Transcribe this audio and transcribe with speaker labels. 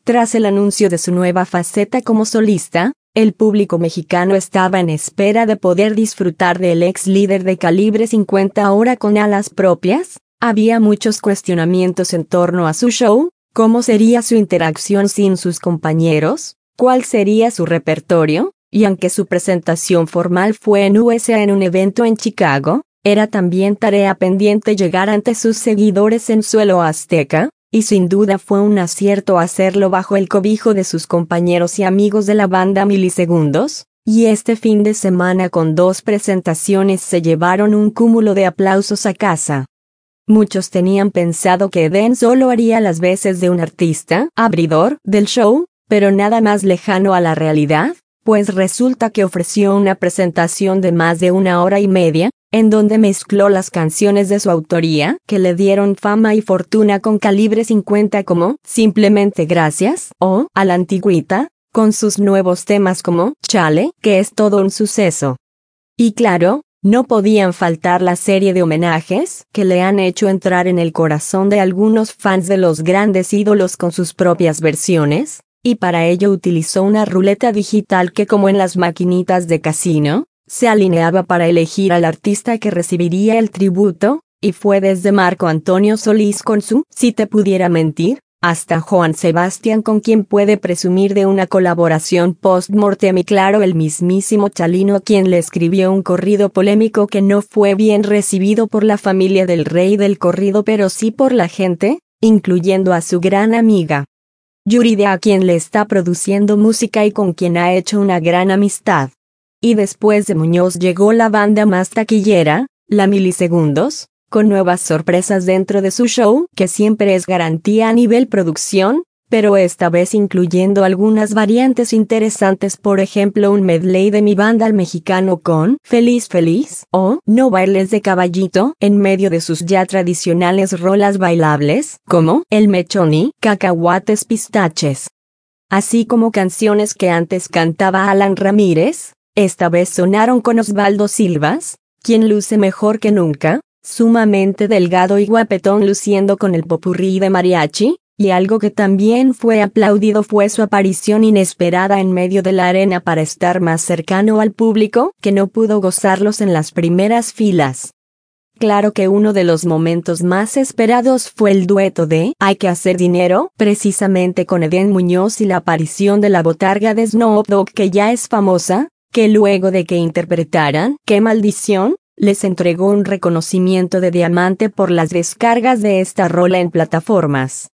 Speaker 1: Tras el anuncio de su nueva faceta como solista, el público mexicano estaba en espera de poder disfrutar del ex líder de Calibre 50 ahora con alas propias. Había muchos cuestionamientos en torno a su show. ¿Cómo sería su interacción sin sus compañeros? ¿Cuál sería su repertorio? Y aunque su presentación formal fue en USA en un evento en Chicago, era también tarea pendiente llegar ante sus seguidores en suelo azteca, y sin duda fue un acierto hacerlo bajo el cobijo de sus compañeros y amigos de la banda Milisegundos, y este fin de semana con 2 presentaciones se llevaron un cúmulo de aplausos a casa. Muchos tenían pensado que Eden solo haría las veces de un artista abridor del show, pero nada más lejano a la realidad, pues resulta que ofreció una presentación de más de 1 hora y media, en donde mezcló las canciones de su autoría que le dieron fama y fortuna con Calibre 50 como Simplemente Gracias o A la Antigüita, con sus nuevos temas como Chale, que es todo un suceso. Y claro, no podían faltar la serie de homenajes que le han hecho entrar en el corazón de algunos fans de los grandes ídolos con sus propias versiones, y para ello utilizó una ruleta digital que, como en las maquinitas de casino, se alineaba para elegir al artista que recibiría el tributo, y fue desde Marco Antonio Solís con su Si te pudiera mentir, hasta Joan Sebastián con quien puede presumir de una colaboración post-mortem y claro el mismísimo Chalino quien le escribió un corrido polémico que no fue bien recibido por la familia del rey del corrido pero sí por la gente, incluyendo a su gran amiga Yuridia a quien le está produciendo música y con quien ha hecho una gran amistad. Y después de Muñoz llegó la banda más taquillera, la Milisegundos, con nuevas sorpresas dentro de su show, que siempre es garantía a nivel producción, pero esta vez incluyendo algunas variantes interesantes, por ejemplo un medley de Mi Banda al Mexicano con Feliz Feliz o No Bailes de Caballito, en medio de sus ya tradicionales rolas bailables, como El Mechón y Cacahuates Pistaches. Así como canciones que antes cantaba Alan Ramírez, esta vez sonaron con Osvaldo Silvas, quien luce mejor que nunca, sumamente delgado y guapetón luciendo con el popurrí de mariachi, y algo que también fue aplaudido fue su aparición inesperada en medio de la arena para estar más cercano al público, que no pudo gozarlos en las primeras filas. Claro que uno de los momentos más esperados fue el dueto de Hay que hacer dinero, precisamente con Eden Muñoz y la aparición de la botarga de Snoop Dogg que ya es famosa, que luego de que interpretaran Qué maldición, les entregó un reconocimiento de diamante por las descargas de esta rola en plataformas.